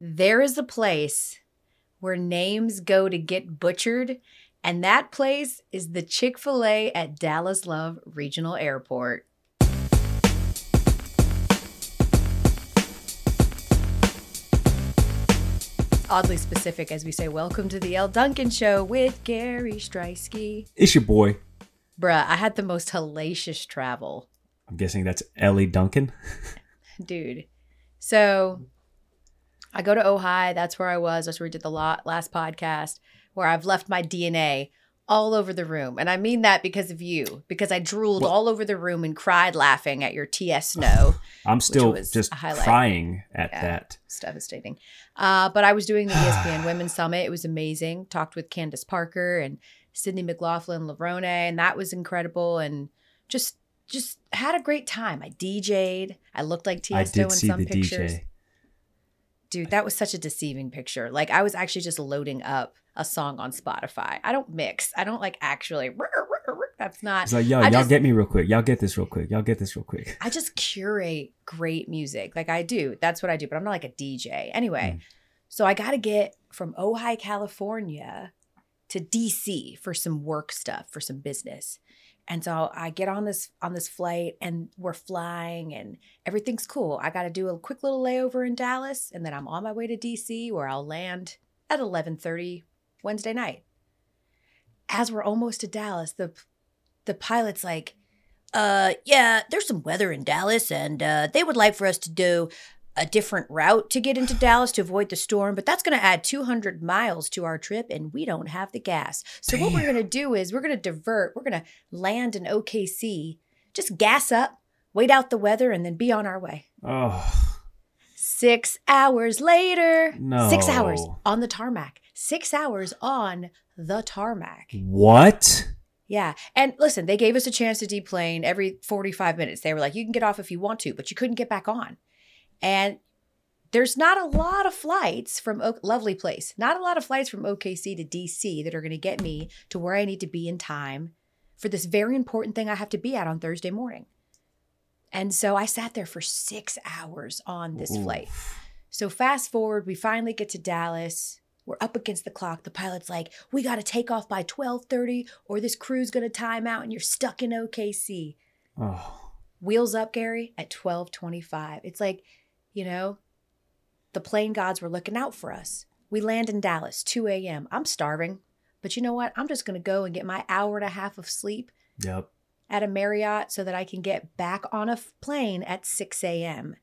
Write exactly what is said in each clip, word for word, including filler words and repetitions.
there is a place where names go to get butchered, and that place is the Chick-fil-A at Dallas Love Regional Airport. Oddly specific as we say, welcome to the Elle Duncan Show with Gary Striewski. It's your boy. Bruh, I had the most hellacious travel. I'm guessing that's Ellie Duncan. Dude. So I go to Ojai. That's where I was. That's where we did the last podcast, where I've left my D N A all over the room. And I mean that because of you, because I drooled well, all over the room and cried laughing at your T S Snow. I'm still just crying at yeah, that. It's devastating. Uh, but I was doing the E S P N Women's Summit. It was amazing. Talked with Candace Parker and Sydney McLaughlin-Lerone, and that was incredible. And just just had a great time. I D J'd. I looked like Tiesto in some the pictures. D J. Dude, that was such a deceiving picture. Like, I was actually just loading up a song on Spotify. I don't mix. I don't like actually. That's not. It's like, yo, I y'all just, get me real quick. Y'all get this real quick. Y'all get this real quick. I just curate great music. Like, I do. That's what I do. But I'm not like a D J. Anyway, mm. so I got to get from Ojai, California to D C for some work stuff, for some business. And so I get on this on this flight and we're flying and everything's cool. I got to do a quick little layover in Dallas and then I'm on my way to D C where I'll land at eleven thirty Wednesday night. As we're almost to Dallas, the the pilot's like, uh, yeah, there's some weather in Dallas and uh, they would like for us to do a different route to get into Dallas to avoid the storm, but that's going to add two hundred miles to our trip and we don't have the gas. So Damn. What we're going to do is we're going to divert, we're going to land in O K C, just gas up, wait out the weather, and then be on our way. Oh. Six hours later. No. Six hours on the tarmac. Six hours on the tarmac. What? Yeah. And listen, they gave us a chance to deplane every forty-five minutes. They were like, you can get off if you want to, but you couldn't get back on. And there's not a lot of flights from o- lovely place, not a lot of flights from O K C to D C that are going to get me to where I need to be in time for this very important thing I have to be at on Thursday morning. And so I sat there for six hours on this Ooh. flight. So fast forward, we finally get to Dallas. We're up against the clock. The pilot's like, we got to take off by twelve thirty or this crew's going to time out and you're stuck in O K C. Oh. Wheels up, Gary, at twelve twenty-five. It's like, you know, the plane gods were looking out for us. We land in Dallas, two a.m. I'm starving. But you know what? I'm just going to go and get my hour and a half of sleep yep. at a Marriott so that I can get back on a plane at six a.m.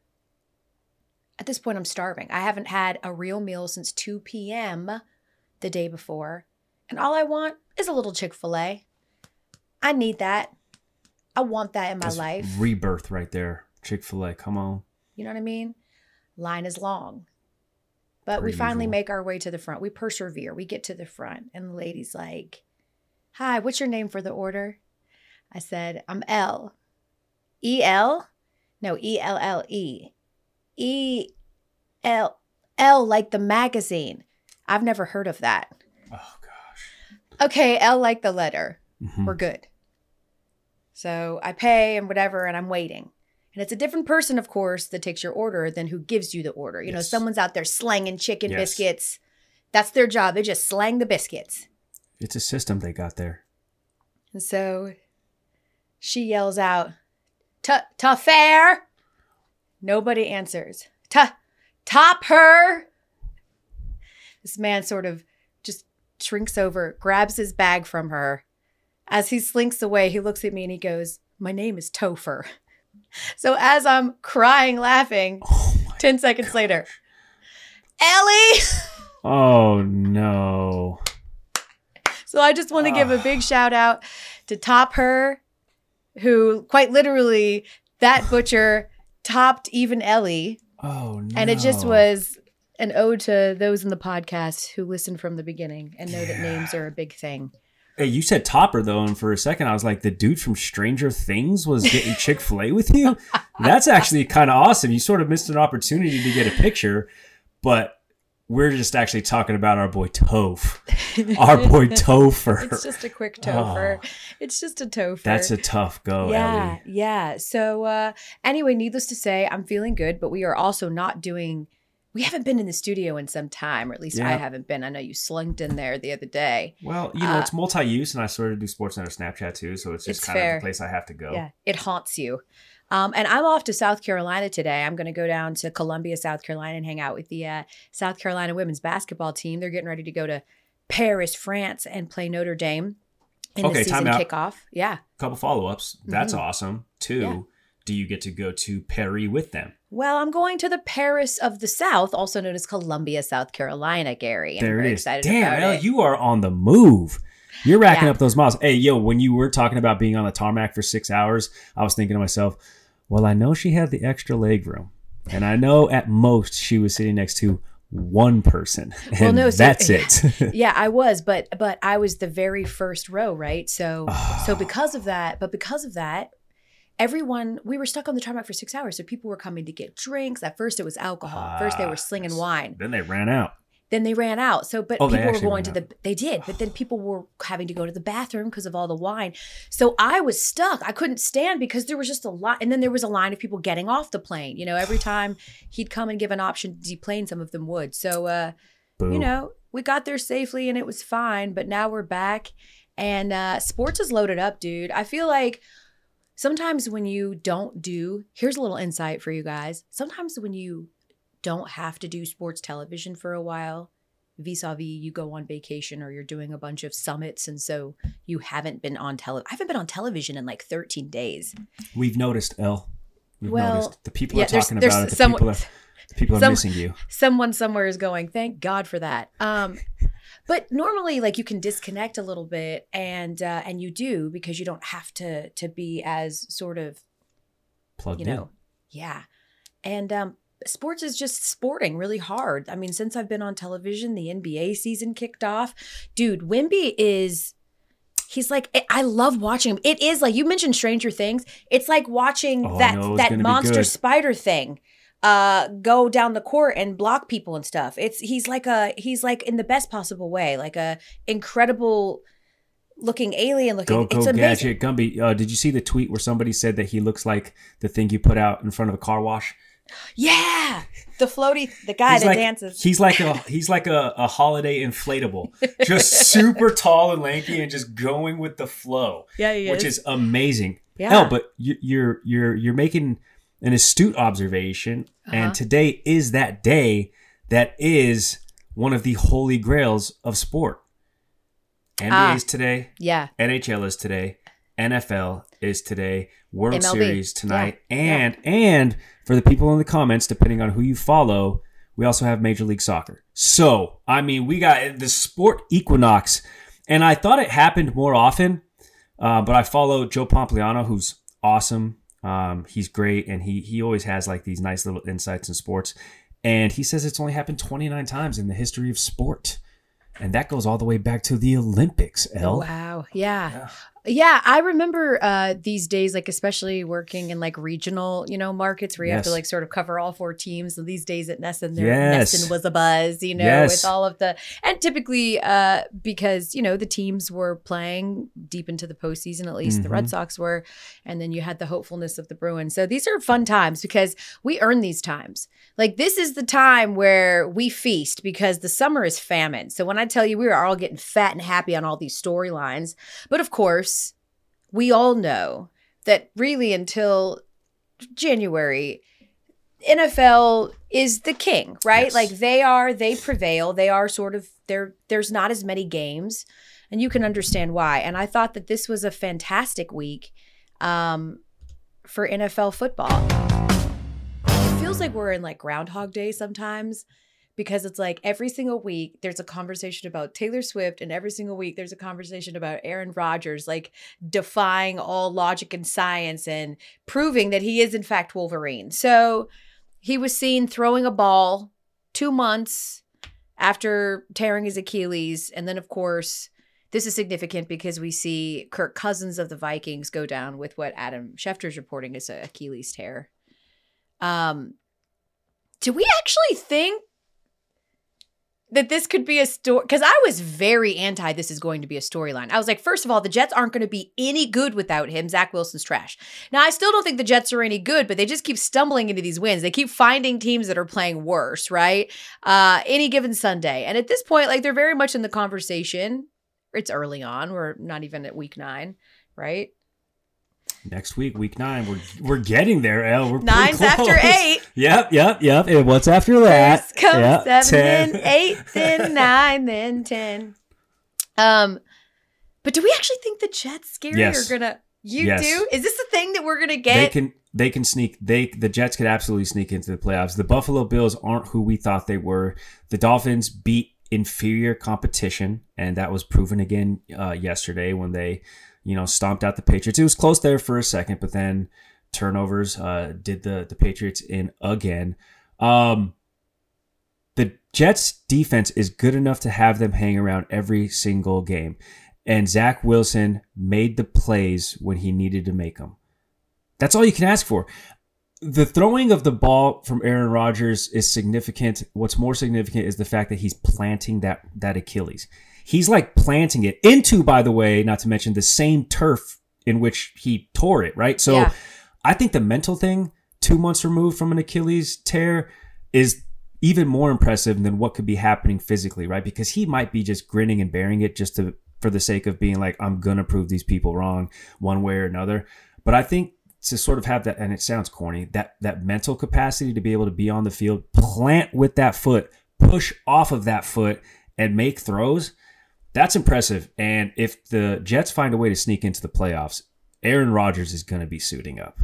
At this point, I'm starving. I haven't had a real meal since two p.m. the day before. And all I want is a little Chick-fil-A. I need that. I want that in my That's life. Rebirth right there. Chick-fil-A, come on. You know what I mean? Line is long. But Per we finally usual. make our way to the front. We persevere. We get to the front. And the lady's like, hi, what's your name for the order? I said, I'm L. E L? No, E L L E. E L. L like the magazine. I've never heard of that. Oh, gosh. Okay, L like the letter. Mm-hmm. We're good. So I pay and whatever, and I'm waiting. And it's a different person, of course, that takes your order than who gives you the order. You yes. know, someone's out there slanging chicken yes. biscuits. That's their job. They just slang the biscuits. It's a system they got there. And so she yells out, "Tough fare." Nobody answers. Top her. This man sort of just shrinks over, grabs his bag from her. As he slinks away, he looks at me and he goes, my name is Topher. So as I'm crying, laughing, oh ten seconds gosh. later, Ellie. Oh, no. So I just want to give a big shout out to Top Her, who quite literally, that butcher topped even Ellie. Oh, no. And it just was an ode to those in the podcast who listened from the beginning and know yeah. that names are a big thing. Hey, you said Topper, though, and for a second I was like, the dude from Stranger Things was getting Chick-fil-A with you? That's actually kind of awesome. You sort of missed an opportunity to get a picture, but we're just actually talking about our boy Toph. Our boy Topher. It's just a quick Topher. Oh, it's just a Topher. That's a tough go, yeah, Ellie. Yeah, So uh, anyway, needless to say, I'm feeling good, but we are also not doing... We haven't been in the studio in some time, or at least Yeah. I haven't been. I know you slunked in there the other day. Well, you know, Uh, it's multi-use, and I sort of do SportsCenter Snapchat too, so it's just It's kind fair. of the place I have to go. Yeah, it haunts you. Um, and I'm off to South Carolina today. I'm going to go down to Columbia, South Carolina, and hang out with the uh, South Carolina women's basketball team. They're getting ready to go to Paris, France, and play Notre Dame in Okay, the season time out. kickoff. Yeah. Couple follow-ups. That's Mhm. awesome. Two, Yeah. do you get to go to Paris with them? Well, I'm going to the Paris of the South, also known as Columbia, South Carolina, Gary. And I'm There very it is. excited Damn, about Elle, it. you are on the move. You're racking Yeah. up those miles. Hey, yo, when you were talking about being on the tarmac for six hours, I was thinking to myself, well, I know she had the extra leg room. And I know at most she was sitting next to one person. And Well, no, so- that's it. Yeah, I was, but but I was the very first row, right? So so because of that, but because of that, everyone we were stuck on the tarmac for six hours. So people were coming to get drinks. At first, it was alcohol. At first, they Ah, were slinging yes. wine. Then they ran out. Then they ran out. So, but Oh, they people were actually going ran to the. They did, but then people were having to go to the bathroom because of all the wine. So I was stuck. I couldn't stand because there was just a lot. And then there was a line of people getting off the plane. You know, every time he'd come and give an option to deplane, some of them would. So, uh, Boo. you know, we got there safely and it was fine. But now we're back, and uh, sports is loaded up, dude. I feel like sometimes when you don't do, here's a little insight for you guys. Sometimes when you don't have to do sports television for a while, vis-a-vis you go on vacation or you're doing a bunch of summits, and so you haven't been on tele. I haven't been on television in like thirteen days. We've noticed, Elle. We've Well, noticed. The people yeah, are there's- talking there's about it. The some- people are, the people are some- missing you. Someone somewhere is going, thank God for that. Um, but normally, like, you can disconnect a little bit, and uh, and you do, because you don't have to to be as sort of, Plugged you know, yeah. And um, sports is just sporting really hard. I mean, since I've been on television, the N B A season kicked off. Dude, Wemby is, he's like, I love watching him. It is like, you mentioned Stranger Things. It's like watching Oh, I that, know it's that gonna be monster good. spider thing uh go down the court and block people and stuff. It's he's like a he's like in the best possible way, like a incredible looking alien looking. Go, It's go, amazing. Gadget. Gumby, uh, did you see the tweet where somebody said that he looks like the thing you put out in front of a car wash? Yeah, the floaty, the guy He's that like, dances. He's like a he's like a, a holiday inflatable, just super tall and lanky and just going with the flow, Yeah, he which is amazing. Yeah. Hell, but you, you're you're you're making an astute observation, Uh-huh. and today is that day that is one of the holy grails of sport. N B A Ah. is today, Yeah. N H L is today, N F L is today, World M L B. Series tonight, Yeah. and and for the people in the comments, depending on who you follow, we also have Major League Soccer. So, I mean, we got the sport equinox, and I thought it happened more often, uh, but I follow Joe Pompliano, who's awesome. Um, he's great, and he he always has like these nice little insights in sports. And he says it's only happened twenty-nine times in the history of sport. And that goes all the way back to the Olympics, Elle. Wow. Yeah. Yeah. Yeah. I remember uh, these days, like, especially working in like regional, you know, markets where you have to Yes. like sort of cover all four teams. So these days at Nesson, there Yes. Nesson was a buzz, you know, Yes. with all of the, and typically uh, because, you know, the teams were playing deep into the postseason, at least the Red Mhm. Sox were. And then you had the hopefulness of the Bruins. So these are fun times because we earn these times. Like, this is the time where we feast because the summer is famine. So when I tell you we are all getting fat and happy on all these storylines, but of course, we all know that really until January, N F L is the king, right? Yes. Like, they are, they prevail. They are sort of, there. There's not as many games, and you can understand why. And I thought that this was a fantastic week um, for N F L football. It feels like we're in like Groundhog Day sometimes, because it's like every single week there's a conversation about Taylor Swift, and every single week there's a conversation about Aaron Rodgers, like defying all logic and science and proving that he is in fact Wolverine. So he was seen throwing a ball two months after tearing his Achilles. And then, of course, this is significant because we see Kirk Cousins of the Vikings go down with what Adam Schefter's reporting is an Achilles tear. Um, do we actually think that this could be a story, because I was very anti this is going to be a storyline. I was like, first of all, the Jets aren't going to be any good without him. Zach Wilson's trash. Now, I still don't think the Jets are any good, but they just keep stumbling into these wins. They keep finding teams that are playing worse, right? Uh, any given Sunday. And at this point, like, they're very much in the conversation. It's early on. We're not even at week nine, right? Next week, week nine, we're we're getting there, Elle. We're Nine's after eight. Yep, yep, yep. And what's after that? First comes yep, seven, ten. then eight, then nine, then ten. Um, but do we actually think the Jets, Scary, Yes. are gonna? You Yes. do? Is this the thing that we're gonna get? They can they can sneak. They the Jets could absolutely sneak into the playoffs. The Buffalo Bills aren't who we thought they were. The Dolphins beat inferior competition, and that was proven again uh, yesterday when they, you know, stomped out the Patriots. It was close there for a second, but then turnovers uh, did the, the Patriots in again. Um, the Jets defense is good enough to have them hang around every single game. And Zach Wilson made the plays when he needed to make them. That's all you can ask for. The throwing of the ball from Aaron Rodgers is significant. What's more significant is the fact that he's planting that, that Achilles. He's like planting it into, by the way, not to mention the same turf in which he tore it, right? So Yeah. I think the mental thing, two months removed from an Achilles tear, is even more impressive than what could be happening physically, right? Because he might be just grinning and bearing it just to for the sake of being like, I'm going to prove these people wrong one way or another. But I think to sort of have that, and it sounds corny, that that mental capacity to be able to be on the field, plant with that foot, push off of that foot, and make throws, that's impressive. And if the Jets find a way to sneak into the playoffs, Aaron Rodgers is going to be suiting up.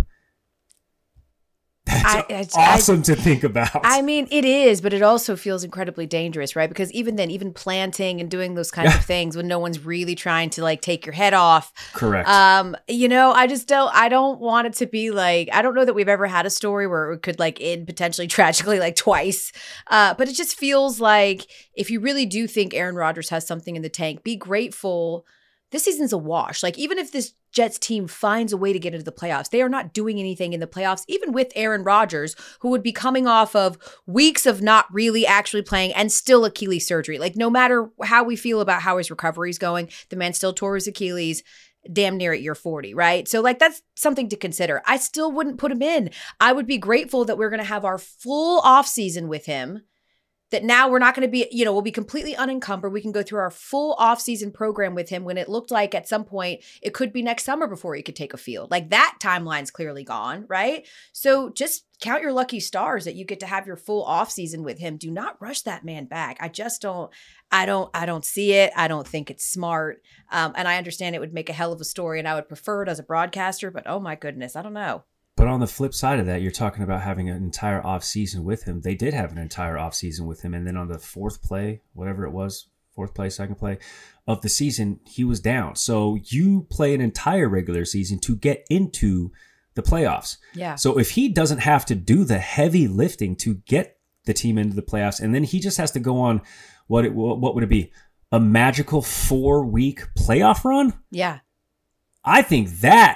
That's I- I- awesome to think about. I mean, it is, but it also feels incredibly dangerous, right? Because even then, even planting and doing those kinds of things when no one's really trying to like take your head off. Correct. Um, you know, I just don't, I don't want it to be like, I don't know that we've ever had a story where it could like end potentially tragically like twice. Uh, but it just feels like if you really do think Aaron Rodgers has something in the tank, be grateful. This season's a wash. Like, even if this Jets team finds a way to get into the playoffs, they are not doing anything in the playoffs, even with Aaron Rodgers, who would be coming off of weeks of not really actually playing and still Achilles surgery. Like, no matter how we feel about how his recovery is going, the man still tore his Achilles damn near at year forty, right? So, like, that's something to consider. I still wouldn't put him in. I would be grateful that we're going to have our full offseason with him. That now we're not going to be, you know, we'll be completely unencumbered. We can go through our full off-season program with him when it looked like at some point it could be next summer before he could take a field. Like, that timeline's clearly gone, right? So just count your lucky stars that you get to have your full off-season with him. Do not rush that man back. I just don't, I don't, I don't see it. I don't think it's smart. Um, and I understand it would make a hell of a story and I would prefer it as a broadcaster, but oh my goodness, I don't know. But on the flip side of that, you're talking about having an entire off season with him. They did have an entire off season with him. And then on the fourth play, whatever it was, fourth play, second play of the season, he was down. So you play an entire regular season to get into the playoffs. Yeah. So if he doesn't have to do the heavy lifting to get the team into the playoffs, and then he just has to go on, what it, what would it be? A magical four week playoff run? Yeah. I think that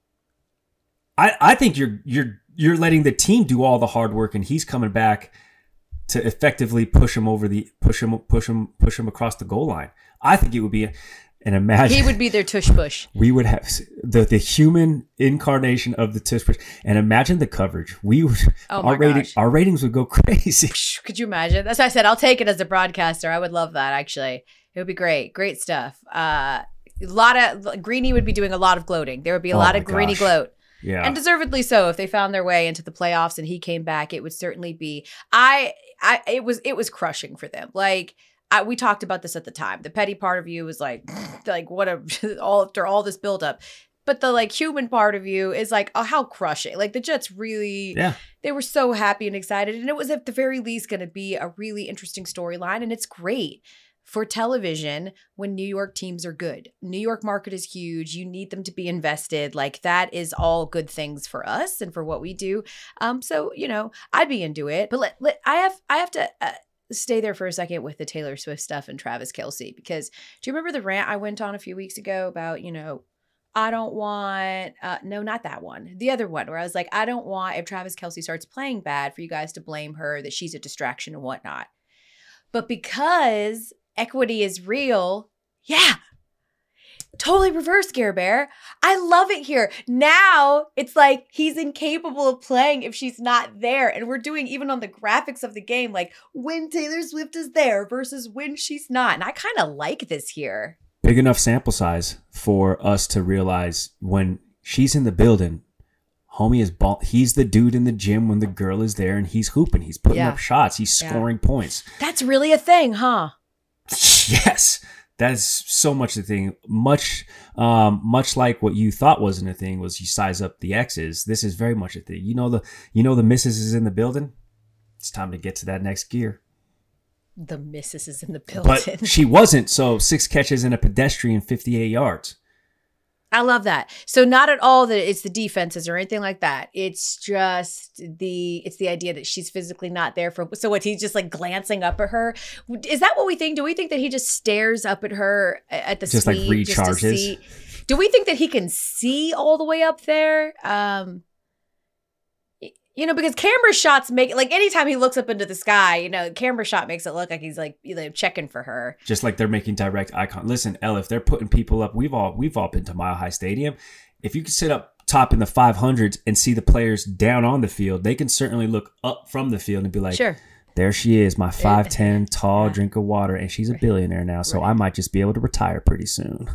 I, I think you're you're you're letting the team do all the hard work, and he's coming back to effectively push him over the push him push him push him across the goal line. I think it would be, a, and imagine He would be their tush push. we would have the the human incarnation of the tush push, and imagine the coverage. We would Oh my our rating gosh. our ratings would go crazy. Could you imagine? That's why I said I'll take it as a broadcaster. I would love that, actually. It would be great. Great stuff. Uh, a lot of Greeny would be doing a lot of gloating. There would be a Oh lot my of Greeny gosh. gloat. Yeah, And deservedly so. If they found their way into the playoffs and he came back, it would certainly be. I, I, it was, it was crushing for them. Like I, we talked about this at the time. The petty part of you was like, like what a all after all this buildup. But the like human part of you is like, oh, how crushing. Like the Jets really, yeah. they were so happy and excited, and it was at the very least going to be a really interesting storyline, and it's great for television when New York teams are good. New York market is huge. You need them to be invested. Like that is all good things for us and for what we do. Um, so, you know, I'd be into it, but let, let I have, I have to uh, stay there for a second with the Taylor Swift stuff and Travis Kelce, because do you remember the rant I went on a few weeks ago about, you know, I don't want, uh, no, not that one. The other one where I was like, I don't want, if Travis Kelce starts playing bad, for you guys to blame her, that she's a distraction and whatnot. But because equity is real, yeah, totally reverse Gare Bear. I love it here. Now it's like he's incapable of playing if she's not there. And we're doing even on the graphics of the game, like when Taylor Swift is there versus when she's not. And I kind of like this here. Big enough sample size for us to realize when she's in the building, homie is ball. He's the dude in the gym when the girl is there and he's hooping. He's putting Yeah. up shots. He's scoring Yeah. points. That's really a thing, huh? Yes. That is so much the thing. Much, um, much like what you thought wasn't a thing was you size up the X's. This is very much a thing. You know the, you know the missus is in the building. It's time to get to that next gear. The missus is in the building. But she wasn't. So six catches and a pedestrian, fifty-eight yards. I love that. So not at all that it's the defenses or anything like that. It's just the it's the idea that she's physically not there for. So what, he's just like glancing up at her. Is that what we think? Do we think that he just stares up at her at the Just like suite just to recharges? see? Do we think that he can see all the way up there? Um, you know, because camera shots make like anytime he looks up into the sky, you know, camera shot makes it look like he's like, you know, checking for her. Just like they're making direct eye contact. Listen, Elle, if they're putting people up, we've all we've all been to Mile High Stadium. If you can sit up top in the five hundreds and see the players down on the field, they can certainly look up from the field and be like, Sure. there she is, my five ten tall Yeah. drink of water, and she's a billionaire now, so Right. I might just be able to retire pretty soon.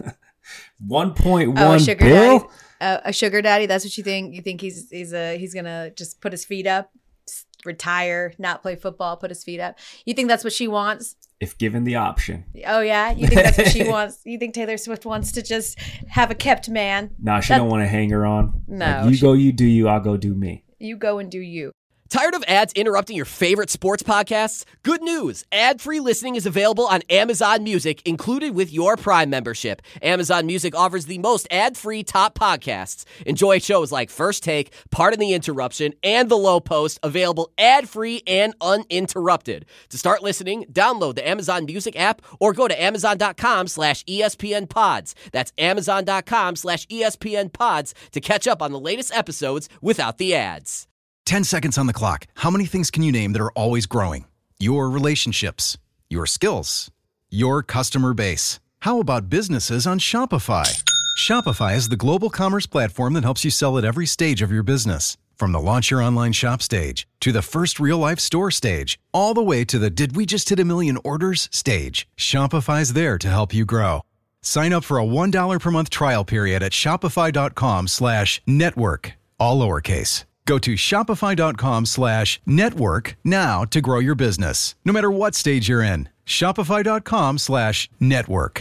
one point Oh, one sugar bill? daddy. Uh, a sugar daddy. That's what you think? You think he's he's uh he's gonna just put his feet up, s- retire, not play football, put his feet up. You think that's what she wants? If given the option. Oh yeah, you think that's what she wants? You think Taylor Swift wants to just have a kept man? Nah, she That- don't want to hang her on. No, Like, you she- go, you do you, I'll go do me. You go and do you. Tired of ads interrupting your favorite sports podcasts? Good news. Ad-free listening is available on Amazon Music, included with your Prime membership. Amazon Music offers the most ad-free top podcasts. Enjoy shows like First Take, Pardon the Interruption, and The Low Post, available ad-free and uninterrupted. To start listening, download the Amazon Music app or go to amazon.com slash ESPN pods. That's amazon.com slash ESPN pods to catch up on the latest episodes without the ads. ten seconds on the clock. How many things can you name that are always growing? Your relationships, your skills, your customer base. How about businesses on Shopify? Shopify is the global commerce platform that helps you sell at every stage of your business. From the launch your online shop stage to the first real life store stage, all the way to the did we just hit a million orders stage. Shopify's there to help you grow. Sign up for a one dollar per month trial period at shopify.com slash network, all lowercase. Go to shopify.com slash network now to grow your business, no matter what stage you're in. Shopify.com slash network.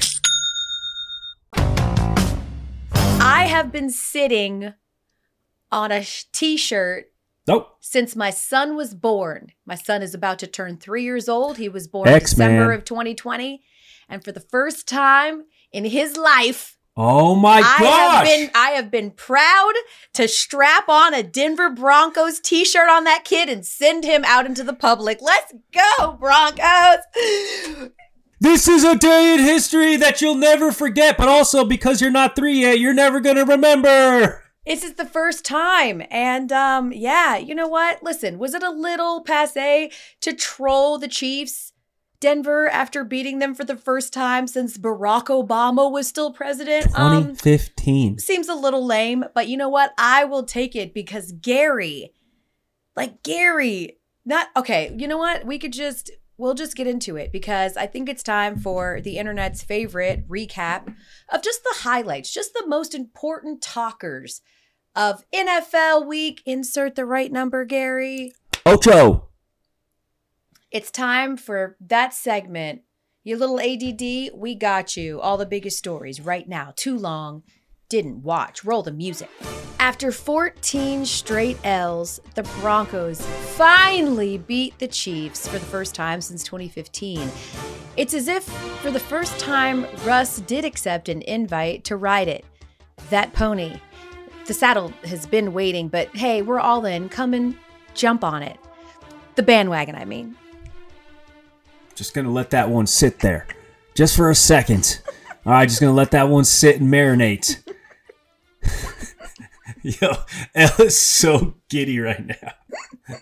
I have been sitting on a sh- t-shirt Nope. since my son was born. My son is about to turn three years old. He was born X-Man. December of twenty twenty. And for the first time in his life, Oh my I gosh. have been I have been proud to strap on a Denver Broncos t-shirt on that kid and send him out into the public. Let's go, Broncos. This is a day in history that you'll never forget, but also because you're not three yet, you're never going to remember. This is the first time. And um, yeah, you know what? Listen, was it a little passe to troll the Chiefs, Denver, after beating them for the first time since Barack Obama was still president? Um, twenty fifteen. seems a little lame, but you know what? I will take it because Gary, like Gary, not, okay, you know what? We could just, we'll just get into it because I think it's time for the internet's favorite recap of just the highlights, just the most important talkers of N F L week. Insert the right number, Gary. Ocho. It's time for that segment. You little A D D, we got you. All the biggest stories right now. Too long. Didn't watch. Roll the music. After fourteen straight L's, the Broncos finally beat the Chiefs for the first time since twenty fifteen. It's as if for the first time, Russ did accept an invite to ride it. That pony. The saddle has been waiting, but hey, we're all in. Come and jump on it. The bandwagon, I mean. Just going to let that one sit there. Just for a second. All right, just going to let that one sit and marinate. Yo, Elle is so giddy right now.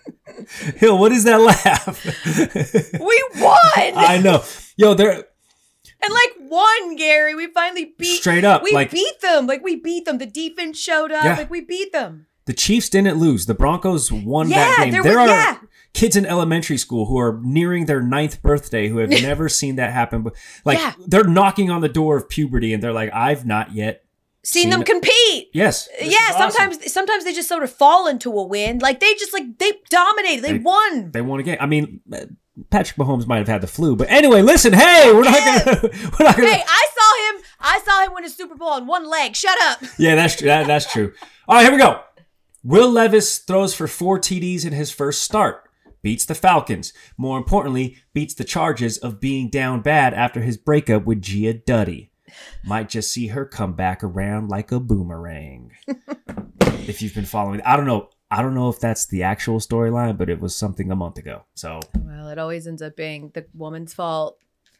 Hill, what is that laugh? We won. I know. Yo, they're and like won, Gary. We finally beat straight up. We like, beat them. Like we beat them. The defense showed up. Yeah. Like we beat them. The Chiefs didn't lose. The Broncos won Yeah, that game. there There was- are yeah. kids in elementary school who are nearing their ninth birthday who have never seen that happen. But like Yeah. they're knocking on the door of puberty and they're like, I've not yet Seen, Seen them it. compete. Yes. this Yeah, is awesome. sometimes sometimes they just sort of fall into a win. Like they just like they dominated. They, They- won. They won a game. I mean, Patrick Mahomes might have had the flu, but anyway, listen. Hey, we're not gonna. We're not gonna. Hey, I saw him. I saw him win a Super Bowl on one leg. Shut up. Yeah, that's that, that's true. All right, here we go. Will Levis throws for four T Ds in his first start. Beats the Falcons. More importantly, beats the charges of being down bad after his breakup with Gia Duddy. Might just see her come back around like a boomerang. If you've been following, I don't know. I don't know if that's the actual storyline, but it was something a month ago. So Well, it always ends up being the woman's fault.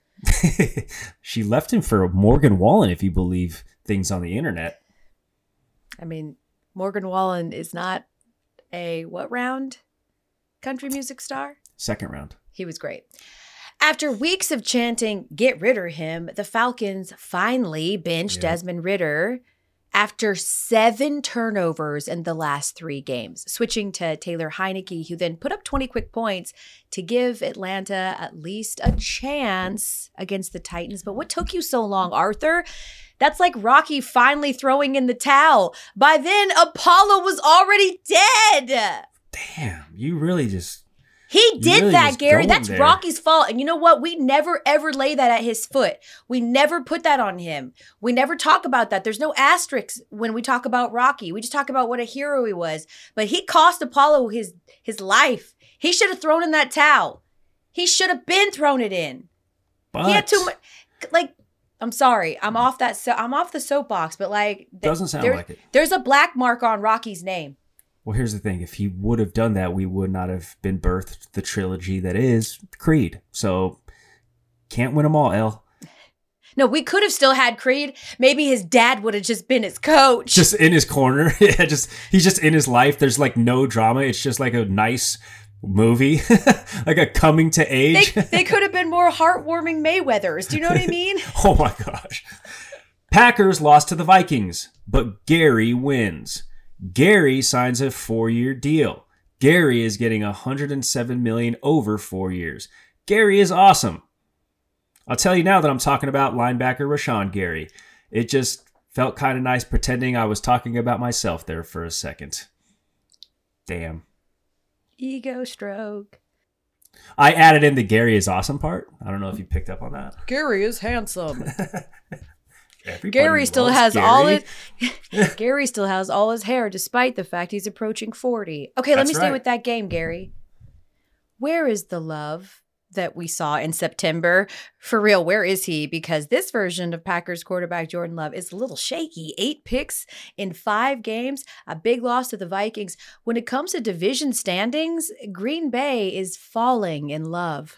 she left him for Morgan Wallen, if you believe things on the internet. I mean, Morgan Wallen is not a what round country music star? Second round. He was great. After weeks of chanting, get rid of him, the Falcons finally benched Yeah. Desmond Ridder after seven turnovers in the last three games, switching to Taylor Heineke, who then put up twenty quick points to give Atlanta at least a chance against the Titans. But what took you so long, Arthur? That's like Rocky finally throwing in the towel. By then, Apollo was already dead. Damn, you really just. He did really that, just Gary. going That's there. Rocky's fault. And you know what? We never, ever lay that at his foot. We never put that on him. We never talk about that. There's no asterisks when we talk about Rocky. We just talk about what a hero he was. But he cost Apollo his, his life. He should have thrown in that towel. He should have been thrown it in. But He had too much. Like, I'm sorry. I'm off that. So, I'm off the soapbox. But like, th- Doesn't sound there- like it. There's a black mark on Rocky's name. Well, here's the thing. If he would have done that, we would not have been birthed the trilogy that is Creed. So, can't win them all, El. No, we could have still had Creed. Maybe his dad would have just been his coach. Just in his corner. Yeah, just he's just in his life. There's like no drama. It's just like a nice movie, like a coming to They, age. they could have been more heartwarming Mayweathers. Do you know what I mean? Oh my gosh. Packers lost to the Vikings, but Gary wins. Gary signs a four-year deal. Gary is getting one hundred seven million dollars over four years. Gary is awesome. I'll tell you now that I'm talking about linebacker Rashawn Gary. It just felt kind of nice pretending I was talking about myself there for a second. Damn. Ego stroke. I added in the Gary is awesome part. I don't know if you picked up on that. Gary is handsome. Everybody Gary still loves has Gary. all his Gary still has all his hair despite the fact he's approaching forty. Okay, let That's me stay right. with that game, Gary. Where is the love that we saw in September? For real, where is he? Because this version of Packers quarterback Jordan Love is a little shaky. Eight picks in five games, a big loss to the Vikings. When it comes to division standings, Green Bay is falling in love.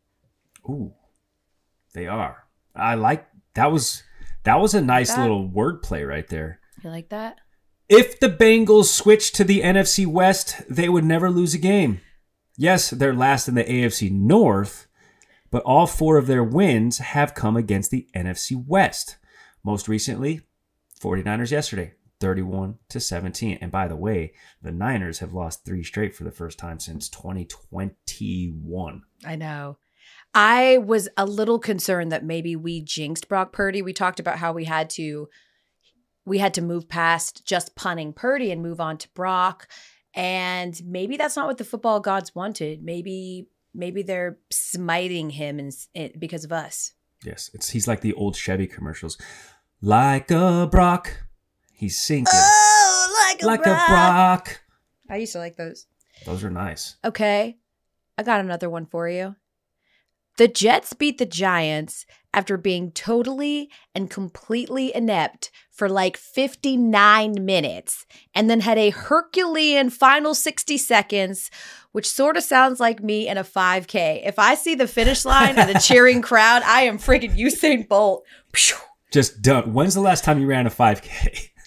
Ooh, they are. I like that was that was a nice that? little wordplay right there. You like that? If the Bengals switched to the N F C West, they would never lose a game. Yes, they're last in the A F C North, but all four of their wins have come against the N F C West. Most recently, 49ers yesterday, thirty-one to seventeen. And by the way, the Niners have lost three straight for the first time since twenty twenty-one. I know. I was a little concerned that maybe we jinxed Brock Purdy. We talked about how we had to we had to move past just punting Purdy and move on to Brock. And maybe that's not what the football gods wanted. Maybe maybe they're smiting him in, in, because of us. Yes, it's he's like the old Chevy commercials. Like a Brock, he's sinking. Oh, like a like Brock. a Brock. I used to like those. Those are nice. Okay, I got another one for you. The Jets beat the Giants after being totally and completely inept for like fifty-nine minutes and then had a Herculean final sixty seconds, which sort of sounds like me in a five K. If I see the finish line and a cheering crowd, I am freaking Usain Bolt. Just done. When's the last time you ran a five K?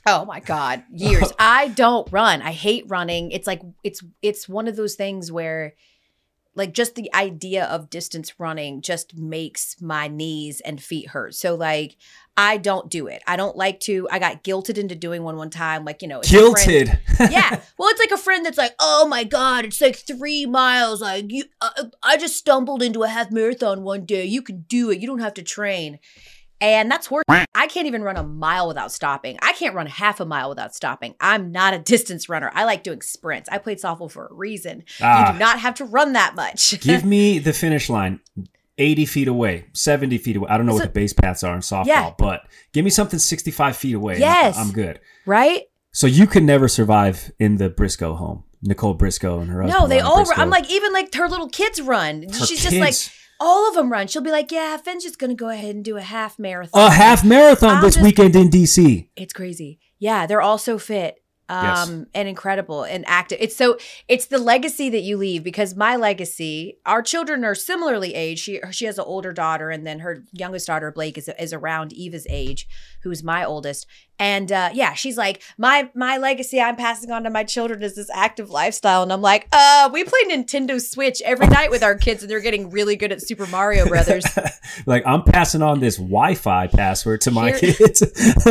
Oh my God, years. I don't run. I hate running. It's like, it's, it's one of those things where like just the idea of distance running just makes my knees and feet hurt. So like, I don't do it. I don't like to, I got guilted into doing one one time. Like, you know, it's Guilted. yeah. Well, it's like a friend that's like, oh my God, it's like three miles. Like you, uh, I just stumbled into a half marathon one day. You can do it. You don't have to train. And that's horse. I can't even run a mile without stopping. I can't run half a mile without stopping. I'm not a distance runner. I like doing sprints. I played softball for a reason. Ah. You do not have to run that much. Give me the finish line. eighty feet away, seventy feet away. I don't know So- what the base paths are in softball, Yeah. but give me something sixty-five feet away. and Yes. I'm good. Right? So you could never survive in the Briscoe home. Nicole Briscoe and her husband. No, they Ryan all Briscoe. run. I'm like, even like her little kids run. Her She's just like, kids. all of them run. She'll be like, yeah, Finn's just going to go ahead and do a half marathon. A half marathon I'm this just- weekend in D C. It's crazy. Yeah, they're all so fit. Um, Yes. and incredible and active. It's so it's the legacy that you leave, because my legacy, our children are similarly aged. She she has an older daughter, and then her youngest daughter Blake is is around Eva's age, who's my oldest. And uh, yeah, she's like, my my legacy I'm passing on to my children is this active lifestyle. And I'm like, uh, we play Nintendo Switch every night with our kids, and they're getting really good at Super Mario Brothers. Like, I'm passing on this Wi-Fi password to my Here- kids.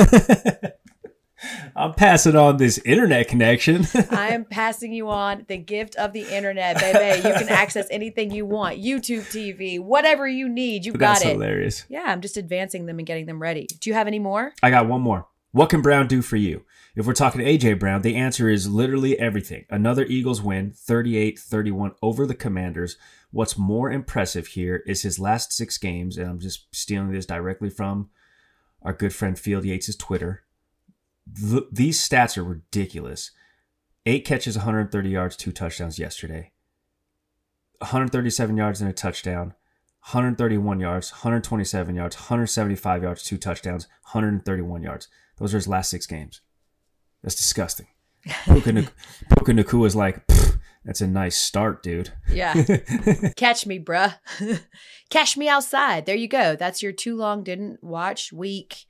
I'm passing on this internet connection. I am passing you on the gift of the internet, baby. You can access anything you want. YouTube T V, whatever you need, you But got that's it. hilarious. Yeah, I'm just advancing them and getting them ready. Do you have any more? I got one more. What can Brown do for you? If we're talking A J Brown, the answer is literally everything. Another Eagles win, thirty-eight thirty-one over the Commanders. What's more impressive here is his last six games, and I'm just stealing this directly from our good friend Field Yates' Twitter. Th- these stats are ridiculous. Eight catches, one hundred thirty yards, two touchdowns yesterday. one hundred thirty-seven yards and a touchdown. one hundred thirty-one yards, one hundred twenty-seven yards, one hundred seventy-five yards, two touchdowns, one hundred thirty-one yards. Those are his last six games. That's disgusting. Puka, Nuk- Puka Nacua is like, that's a nice start, dude. Yeah. Catch me, bruh. Catch me outside. There you go. That's your too long didn't watch week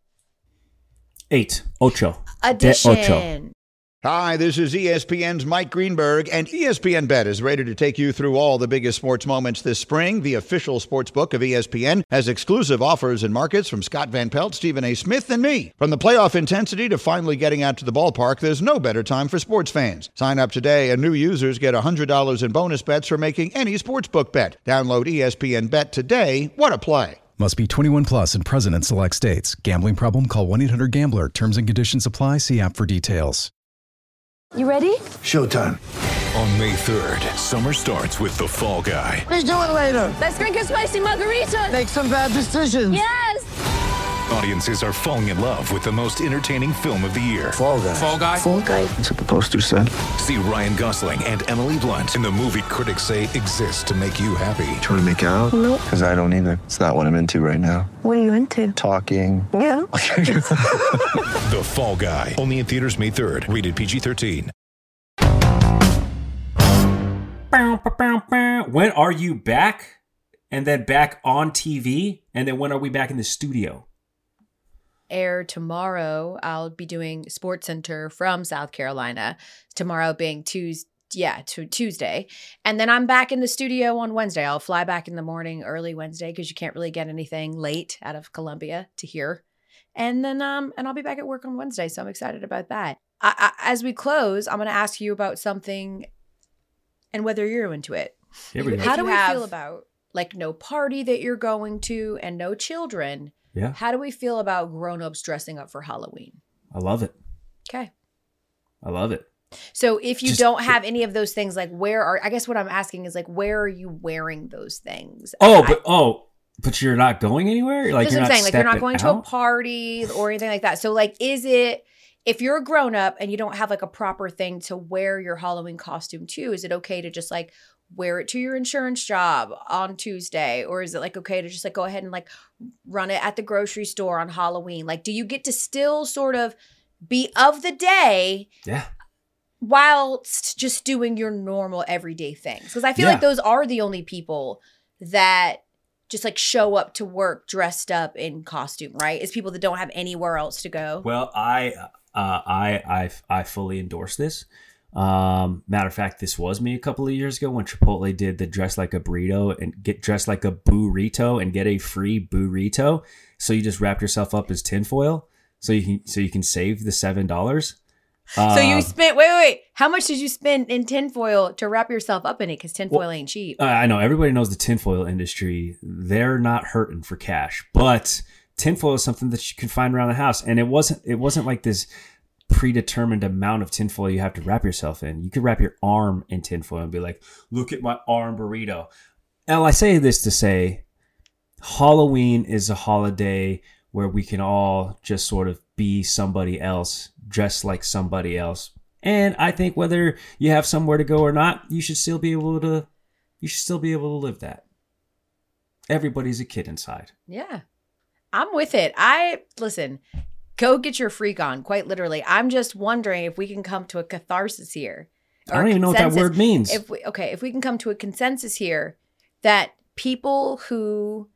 Eight. Ocho. edition. De ocho. Hi, this is E S P N's Mike Greenberg, and E S P N Bet is ready to take you through all the biggest sports moments this spring. The official sports book of E S P N has exclusive offers and markets from Scott Van Pelt, Stephen A. Smith, and me. From the playoff intensity to finally getting out to the ballpark, there's no better time for sports fans. Sign up today, and new users get one hundred dollars in bonus bets for making any sportsbook bet. Download E S P N Bet today. What a play. Must be twenty-one plus and present in select states. Gambling problem? Call one eight hundred gambler. Terms and conditions apply. See app for details. You ready? Showtime. On May third, summer starts with The Fall Guy. Let's do it later. Let's drink a spicy margarita. Make some bad decisions. Yes. Audiences are falling in love with the most entertaining film of the year. Fall Guy. Fall Guy. Fall guy. That's what the poster said. See Ryan Gosling and Emily Blunt in the movie critics say exists to make you happy. Trying to make it out? Nope. Because I don't either. It's not what I'm into right now. What are you into? Talking. Yeah. The Fall Guy. Only in theaters May third. Rated P G thirteen. When are you back? And then back on T V? And then when are we back in the studio? Air tomorrow. I'll be doing Sports Center from South Carolina. Tomorrow being Tuesday. Yeah, to Tuesday. And then I'm back in the studio on Wednesday. I'll fly back in the morning, early Wednesday, because you can't really get anything late out of Columbia to hear. And then um, and I'll be back at work on Wednesday. So I'm excited about that. I, I, as we close, I'm going to ask you about something and whether you're into it. Here we go. How do you we have- feel about like no party that you're going to and no children? Yeah, How do we feel about grown-ups dressing up for Halloween? I love it. Okay. I love it. So if you Just- don't have any of those things, like where are, I guess what I'm asking is like, where are you wearing those things? Oh, I- but oh, but you're not going anywhere? Like That's you're what I'm not saying. Like you're not stepping going to a out? party or anything like that. So like, is it, if you're a grown up and you don't have like a proper thing to wear your Halloween costume to, is it okay to just like wear it to your insurance job on Tuesday? Or is it like okay to just like go ahead and like run it at the grocery store on Halloween? Like, do you get to still sort of be of the day Yeah. whilst just doing your normal everyday things? Because I feel Yeah. like those are the only people that just like show up to work dressed up in costume, right? It's people that don't have anywhere else to go. Well, I uh, I, I I fully endorse this. Um, matter of fact, this was me a couple of years ago when Chipotle did the dress like a burrito and get dressed like a burrito and get a free burrito. So you just wrap yourself up as tinfoil, so you can so you can save the seven dollars. Uh, so you spent wait, wait, wait. How much did you spend in tinfoil to wrap yourself up in it? Because tinfoil well, ain't cheap. Uh, I know everybody knows the tinfoil industry. They're not hurting for cash, but tinfoil is something that you can find around the house, and it wasn't it wasn't like this predetermined amount of tinfoil you have to wrap yourself in. You could wrap your arm in tinfoil and be like, look at my arm burrito. And I say this to say Halloween is a holiday where we can all just sort of be somebody else, dress like somebody else. And I think whether you have somewhere to go or not, you should still be able to you should still be able to live that. Everybody's a kid inside. Yeah. I'm with it. I listen, go get your freak on, quite literally. I'm just wondering if we can come to a catharsis here. I don't even know what that word means. If we, okay, if we can come to a consensus here that people who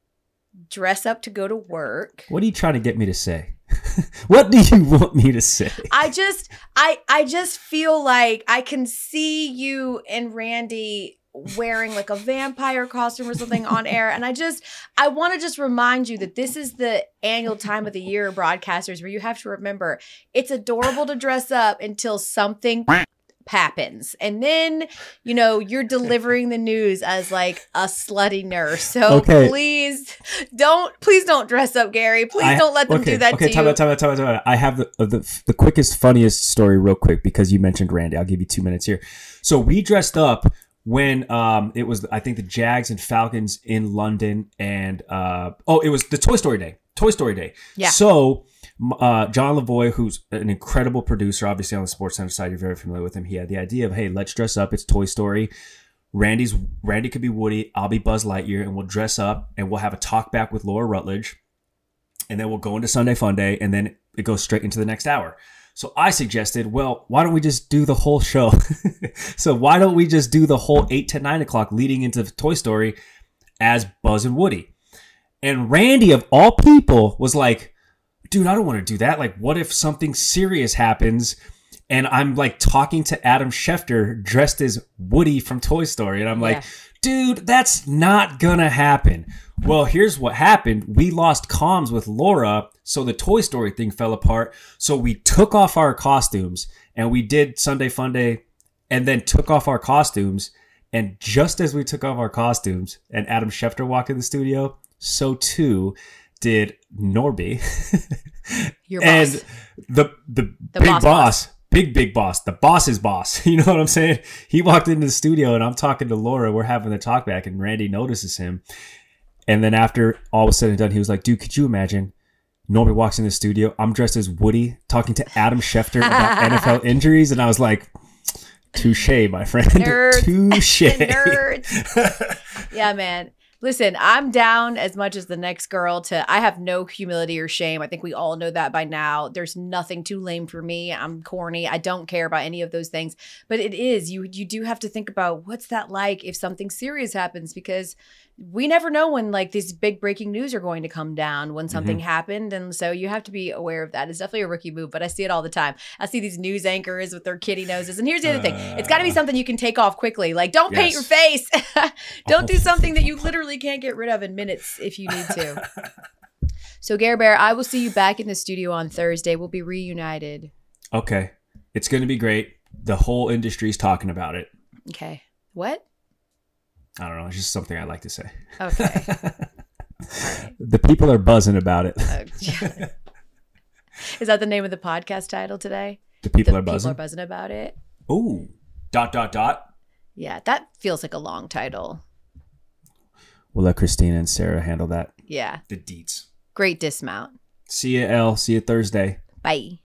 dress up to go to work. What are you trying to get me to say? What do you want me to say? I just, I, I just feel like I can see you and Randy wearing like a vampire costume or something on air. And I just, I want to just remind you that this is the annual time of the year, broadcasters, where you have to remember it's adorable to dress up until something happens. And then, you know, you're delivering the news as like a slutty nurse. So okay. please don't, please don't dress up, Gary. Please I, don't let them okay, do that okay, to time you. Out, time out, time out, time out. I have the, the, the quickest, funniest story real quick because you mentioned Randy. I'll give you two minutes here. So we dressed up when um it was, I think, the Jags and Falcons in London, and uh oh it was the Toy Story Day Toy Story Day yeah so uh John Lavoie, who's an incredible producer, obviously on the Sports Center side, you're very familiar with him. He had the idea of, hey, let's dress up, it's Toy Story. Randy's Randy could be Woody, I'll be Buzz Lightyear, and we'll dress up and we'll have a talk back with Laura Rutledge, and then we'll go into Sunday Fun Day, and then it goes straight into the next hour. So I suggested, well, why don't we just do the whole show? So why don't we just do the whole eight to nine o'clock leading into Toy Story as Buzz and Woody? And Randy, of all people, was like, dude, I don't want to do that. Like, what if something serious happens and I'm like talking to Adam Schefter dressed as Woody from Toy Story? And I'm like, yeah. dude, that's not gonna happen. Well, here's what happened. We lost comms with Laura, so the Toy Story thing fell apart. So we took off our costumes and we did Sunday Fun Day and then took off our costumes. And just as we took off our costumes and Adam Schefter walked in the studio, so too did Norby. Your boss. And the, the, the big boss, boss, big, big boss, the boss's boss. You know what I'm saying? He walked into the studio and I'm talking to Laura. We're having the talk back and Randy notices him. And then after all was said and done, he was like, dude, could you imagine? Norby walks in the studio. I'm dressed as Woody talking to Adam Schefter about N F L injuries. And I was like, touche, my friend. Nerds. Touche. Nerds. Yeah, man. Listen, I'm down as much as the next girl to, I have no humility or shame. I think we all know that by now. There's nothing too lame for me. I'm corny. I don't care about any of those things. But it is, you you do have to think about what's that like if something serious happens, because we never know when like these big breaking news are going to come down when something mm-hmm. happened. And so you have to be aware of that. It's definitely a rookie move, but I see it all the time. I see these news anchors with their kitty noses. And here's the other uh, thing. It's got to be something you can take off quickly. Like, don't yes. paint your face. Don't do something that you literally can't get rid of in minutes if you need to. So Gare Bear, I will see you back in the studio on Thursday. We'll be reunited. Okay. It's going to be great. The whole industry's talking about it. Okay. What? I don't know. It's just something I like to say. Okay. Right. The people are buzzing about it. Uh, yeah. Is that the name of the podcast title today? The people the are buzzing. People are buzzing about it. Ooh. Dot, dot, dot. Yeah, that feels like a long title. We'll let Christina and Sarah handle that. Yeah. The deets. Great dismount. See you, Elle. See you Thursday. Bye.